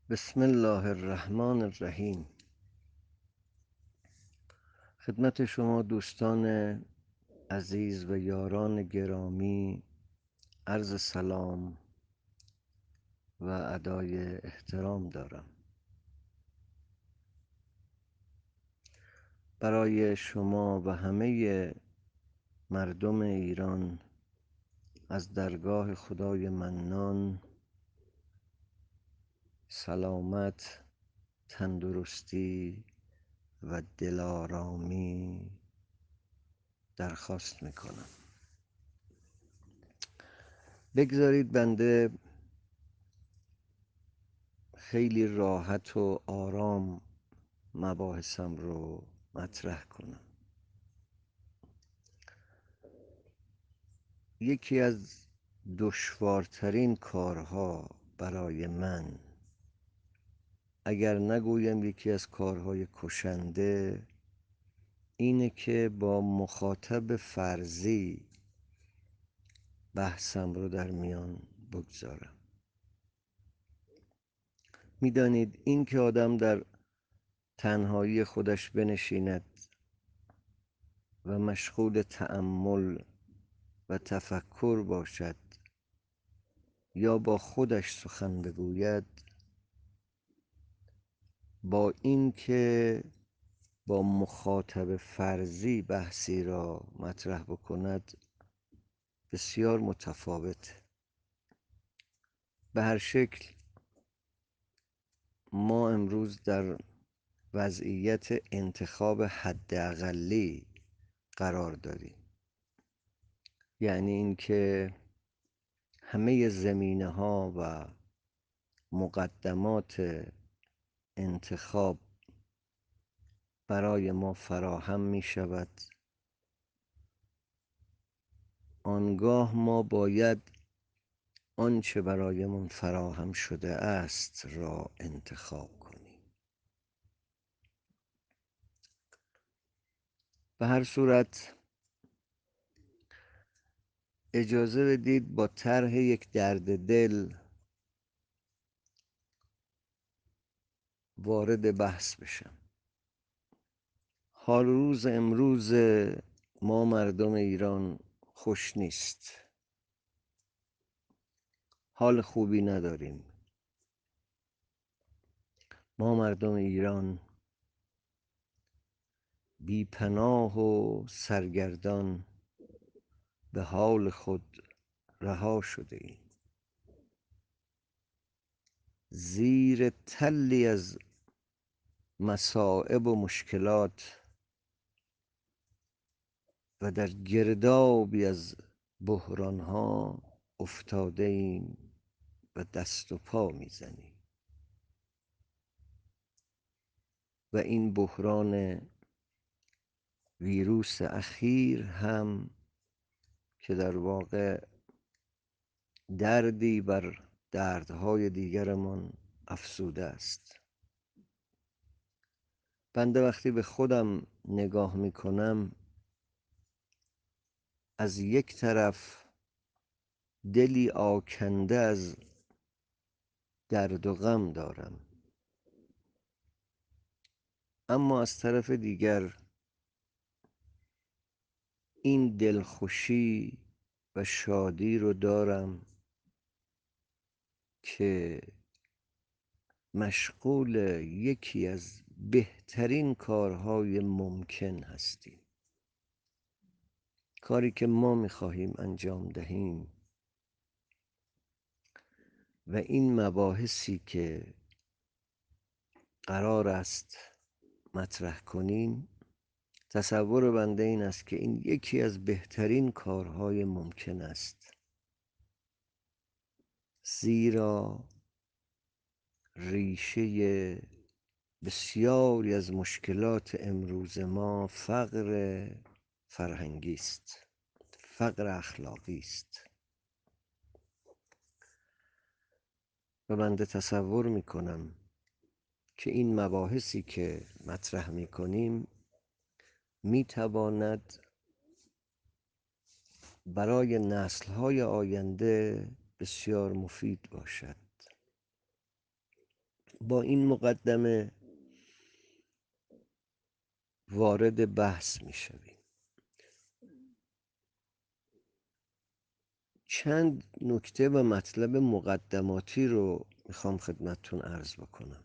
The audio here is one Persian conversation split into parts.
بسم الله الرحمن الرحیم. خدمت شما دوستان عزیز و یاران گرامی عرض سلام و ادای احترام دارم. برای شما و همه مردم ایران از درگاه خدای منان سلامت، تندرستی و دلارامی درخواست میکنم. بگذارید بنده خیلی راحت و آرام مباحثم رو مطرح کنم. یکی از دشوارترین کارها برای من، اگر نگویم یکی از کارهای کشنده، اینه که با مخاطب فرضی بحثم رو در میان بگذارم. میدانید این که آدم در تنهایی خودش بنشیند و مشغول تأمل و تفکر باشد یا با خودش سخن بگوید، با اینکه با مخاطب فرضی بحثی را مطرح بکند بسیار متفاوت. به هر شکل ما امروز در وضعیت انتخاب حداقلی قرار داریم، یعنی اینکه همه زمینه‌ها و مقدمات انتخاب برای ما فراهم می شود. آنگاه ما باید آنچه برایمان فراهم شده است را انتخاب کنیم. به هر صورت اجازه بدید با طرح یک درد دل وارد بحث بشم. حال روز امروز ما مردم ایران خوش نیست. حال خوبی نداریم. ما مردم ایران بی پناه و سرگردان به حال خود رها شده ایم. زیر تلی از مصائب و مشکلات و در گردابی از بحرانها افتاده ایم و دست و پا میزنیم. و این بحران ویروس اخیر هم که در واقع دردی بر دردهای دیگرمان افزوده است. بنده وقتی به خودم نگاه میکنم، از یک طرف دلی آکنده از درد و غم دارم، اما از طرف دیگر این دلخوشی و شادی رو دارم که مشغول یکی از بهترین کارهای ممکن هستیم. کاری که ما میخواهیم انجام دهیم و این مباحثی که قرار است مطرح کنیم، تصور بنده این است که این یکی از بهترین کارهای ممکن است، زیرا ریشه بسیاری از مشکلات امروز ما فقر فرهنگی است، فقر اخلاقی است. و بنده تصور میکنم که این مباحثی که مطرح میکنیم میتواند برای نسل‌های آینده بسیار مفید باشد. با این مقدمه وارد بحث می شویم. چند نکته و مطلب مقدماتی رو میخوام خدمتتون عرض بکنم.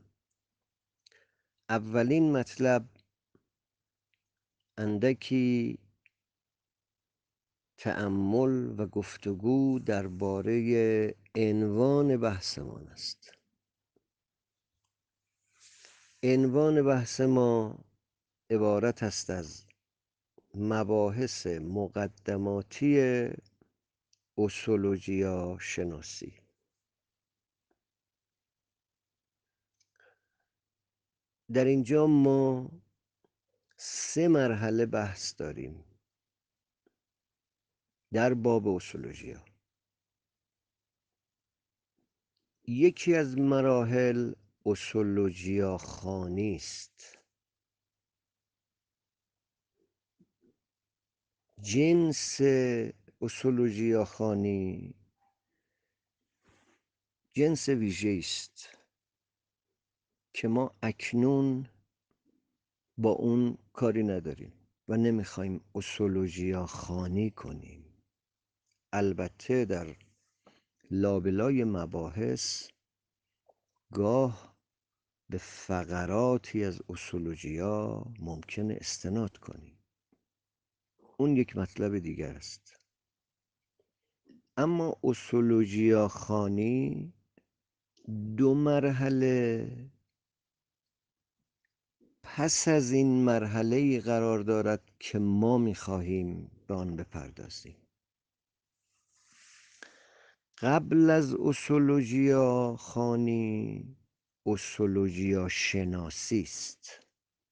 اولین مطلب اندکی تأمل و گفتگو درباره عنوان بحثمان است. عنوان بحث ما عبارت است از مباحث مقدماتی اوسولوژیا شناسی. در اینجا ما 3 مرحله بحث داریم در باب اوسولوژیا. یکی از مراحل اوسولوژیا خوانی است. جنس اوسولوژیا خوانی جنس ویژه است که ما اکنون با اون کاری نداریم و نمیخوایم اوسولوژیا خوانی کنیم. البته در لابلای مباحث گاه به فقراتی از اوسولوژیا ممکنه استناد کنیم. اون یک مطلب دیگر است. اما اوسولوژیا خوانی 2 مرحله پس از این مرحله قرار دارد که ما میخواهیم به آن بپردازیم. قبل از اوسولوژیا خوانی اوسولوژیا شناسی است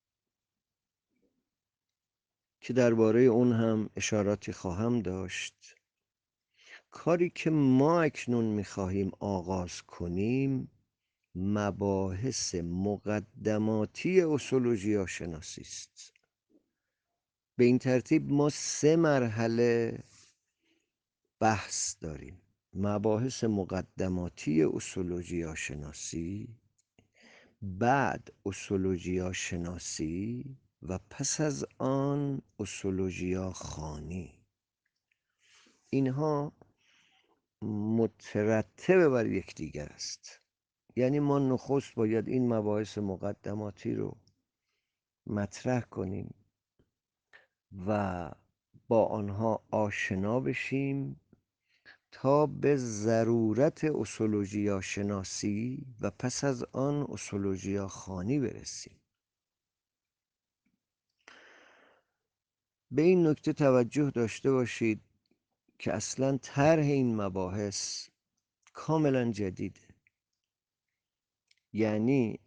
که درباره اون هم اشاراتی خواهم داشت. کاری که ما اکنون میخواهیم آغاز کنیم مباحث مقدماتی اوسولوژیا شناسی است. به این ترتیب ما 3 مرحله بحث داریم: مباحث مقدماتی اوسولوژیا شناسی، بعد اوسولوژیا شناسی و پس از آن اوسولوژیا خوانی. اینها مترتب بر یکدیگر است. یعنی ما نخست باید این مباحث مقدماتی رو مطرح کنیم و با آنها آشنا بشیم تا به ضرورت اوسولوژیا شناسی و پس از آن اوسولوژیا خوانی برسیم. به این نکته توجه داشته باشید که اصلا طرح این مباحث کاملا جدیده. یعنی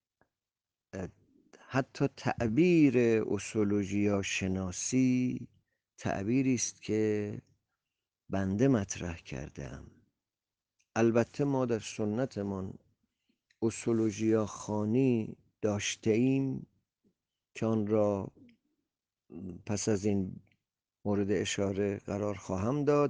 حتی تعبیر اوسولوژیا شناسی تعبیری است که بنده مطرح کردم. البته ما در سنتمان اوسولوژیا خوانی داشته ایم که آن را پس از این مورد اشاره قرار خواهم داد.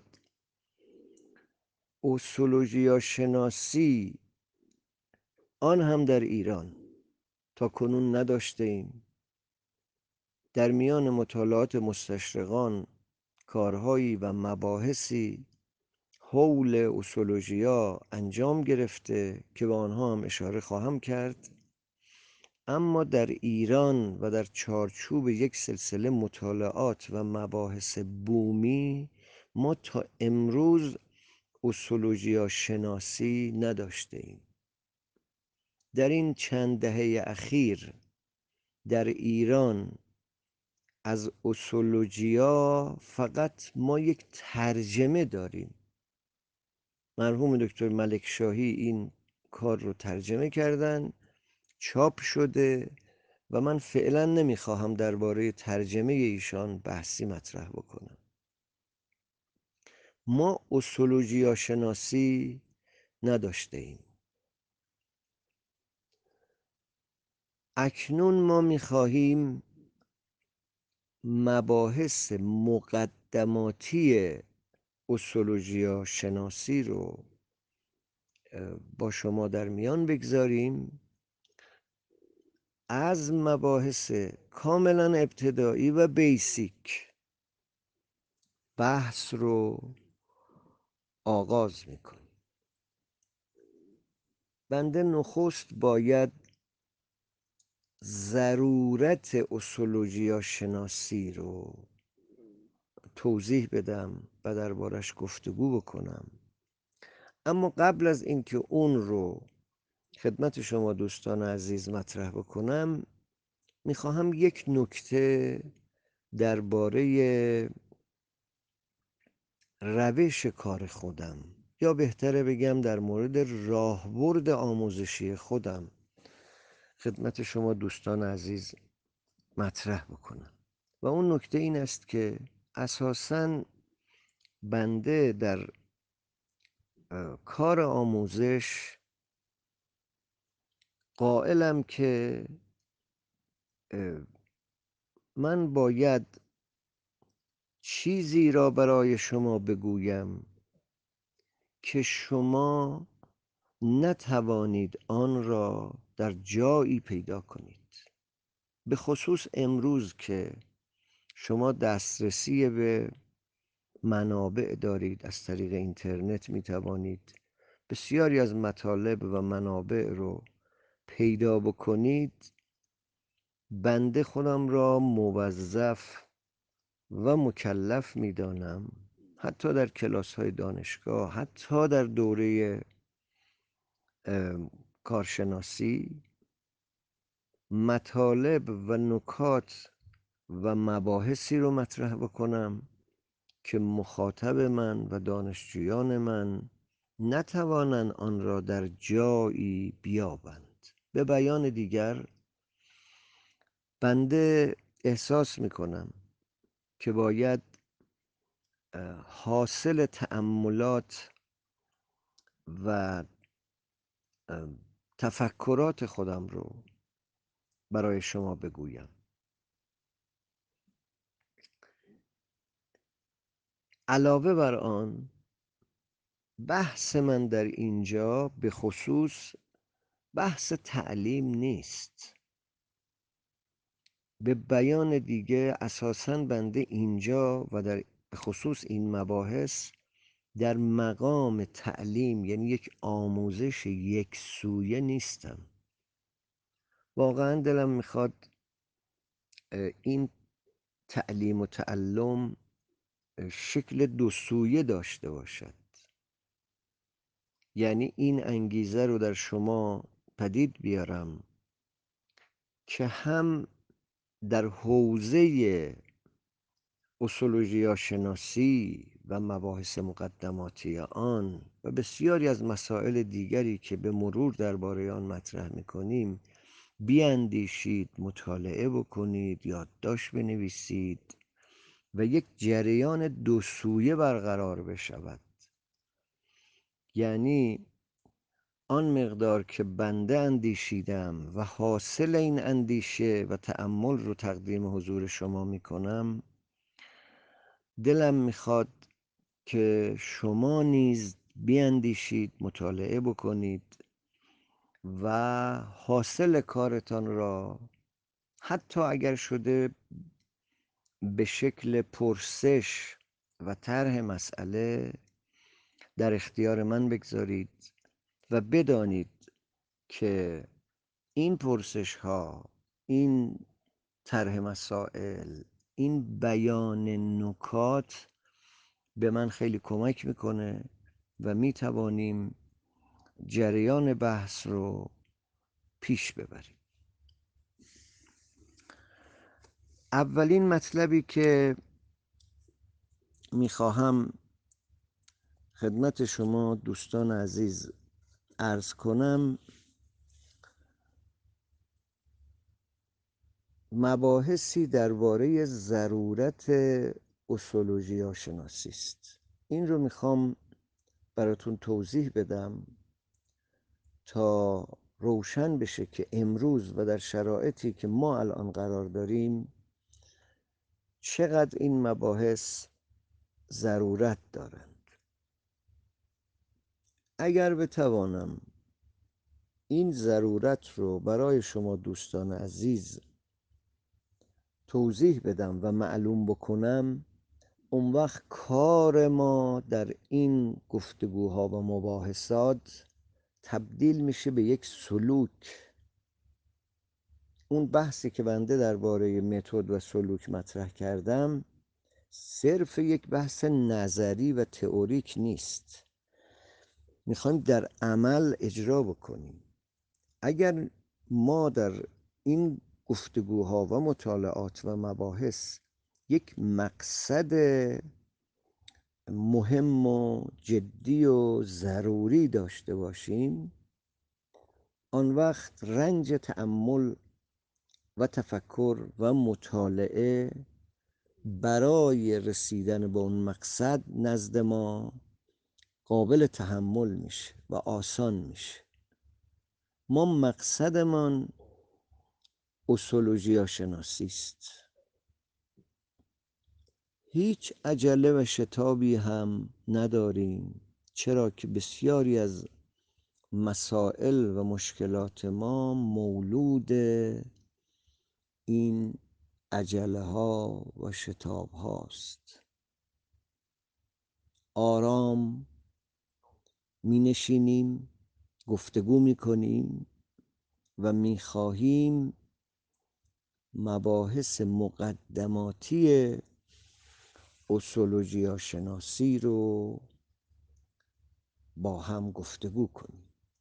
اوسولوژیا شناسی آن هم در ایران تا کنون نداشته ایم. در میان مطالعات مستشرقان کارهایی و مباحثی حول اوسولوژیا انجام گرفته که به آنها هم اشاره خواهم کرد. اما در ایران و در چارچوب یک سلسله مطالعات و مباحث بومی ما تا امروز اوسولوژیا شناسی نداشته ایم. در این چند دهه اخیر در ایران از اوسولوژیا فقط ما یک ترجمه داریم. مرحوم دکتر ملک شاهی این کار رو ترجمه کردن، چاپ شده و من فعلا نمیخواهم درباره ترجمه ایشان بحثی مطرح بکنم. ما اوسولوژیا شناسی نداشته ایم. اکنون ما میخواهیم مباحث مقدماتی اوسولوژیا شناسی رو با شما در میان بگذاریم از مباحث کاملا ابتدایی و بیسیک بحث رو آغاز میکنیم. بنده نخست باید ضرورت اسولوژیا شناسی رو توضیح بدم و دربارش گفتگو بکنم. اما قبل از اینکه اون رو خدمت شما دوستان عزیز مطرح بکنم، میخواهم یک نکته درباره روش کار خودم، یا بهتره بگم در مورد راهبرد آموزشی خودم، خدمت شما دوستان عزیز مطرح بکنم. و اون نکته این است که اساساً بنده در کار آموزش قائلم که من باید چیزی را برای شما بگویم که شما نتوانید آن را در جایی پیدا کنید. به خصوص امروز که شما دسترسی به منابع دارید، از طریق اینترنت میتوانید بسیاری از مطالب و منابع رو پیدا بکنید. بنده خودم را موظف و مکلف میدانم، حتی در کلاس های دانشگاه، حتی در دوره کارشناسی، مطالب و نکات و مباحثی رو مطرح بکنم که مخاطب من و دانشجویان من نتوانند آن را در جایی بیابند. به بیان دیگر، بنده احساس میکنم که باید حاصل تأملات و تفکرات خودم رو برای شما بگویم. علاوه بر آن، بحث من در اینجا به خصوص بحث تعلیم نیست. به بیان دیگه اساساً بنده اینجا و در خصوص این مباحث در مقام تعلیم، یعنی یک آموزش یک سویه نیستم. واقعا دلم میخواد این تعلیم و تعلم شکل دو سویه داشته باشد. یعنی این انگیزه رو در شما پدید بیارم که هم در حوزه اسولوژیا شناسی و مباحث مقدماتی آن و بسیاری از مسائل دیگری که به مرور درباره آن مطرح میکنیم بیاندیشید، مطالعه بکنید، یادداشت بنویسید و یک جریان دو سویه برقرار بشود. یعنی آن مقدار که بنده اندیشیدم و حاصل این اندیشه و تأمل رو تقدیم حضور شما میکنم، دلم میخواد که شما نیز بیاندیشید، مطالعه بکنید و حاصل کارتان را حتی اگر شده به شکل پرسش و طرح مسئله در اختیار من بگذارید و بدانید که این پرسش ها، این طرح مسائل، این بیان نکات به من خیلی کمک میکنه و میتوانیم جریان بحث رو پیش ببریم. اولین مطلبی که میخواهم خدمت شما دوستان عزیز عرض کنم، مباحثی درباره ضرورت اسولوژیا شناسی است. این رو میخوام براتون توضیح بدم تا روشن بشه که امروز و در شرایطی که ما الان قرار داریم چقدر این مباحث ضرورت دارند. اگر بتوانم این ضرورت رو برای شما دوستان عزیز توضیح بدم و معلوم بکنم، اون وقت کار ما در این گفتگوها و مباحثات تبدیل میشه به یک سلوک. اون بحثی که بنده درباره متد و سلوک مطرح کردم صرف یک بحث نظری و تئوریک نیست، میخوایم در عمل اجرا بکنیم. اگر ما در این گفتگوها و مطالعات و مباحث یک مقصد مهم و جدی و ضروری داشته باشیم، آن وقت رنج تأمل و تفکر و مطالعه برای رسیدن به اون مقصد نزد ما قابل تحمل میشه و آسان میشه. ما مقصدمان اسولوژیا شناسی است. هیچ عجله و شتابی هم نداریم، چرا که بسیاری از مسائل و مشکلات ما مولود این عجله ها و شتاب هاست. آرام می نشینیم، گفتگو می کنیم و می خواهیم مباحث مقدماتی اسولوژیا شناسی رو با هم گفتگو کنیم.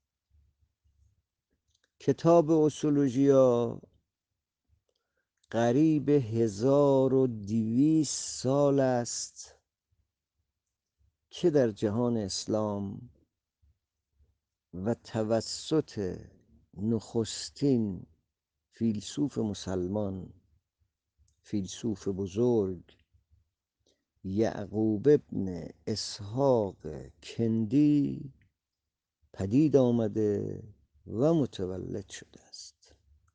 کتاب اسولوژیا قریب 1200 سال است که در جهان اسلام و توسط نخستین فیلسوف مسلمان، فیلسوف بزرگ یعقوب ابن اسحاق کندی پدید آمده و متولد شده است.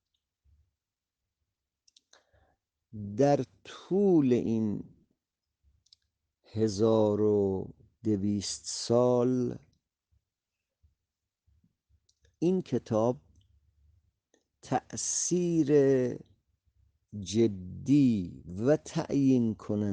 در طول این 1200 سال این کتاب تأثیر جدی و تعیین کننده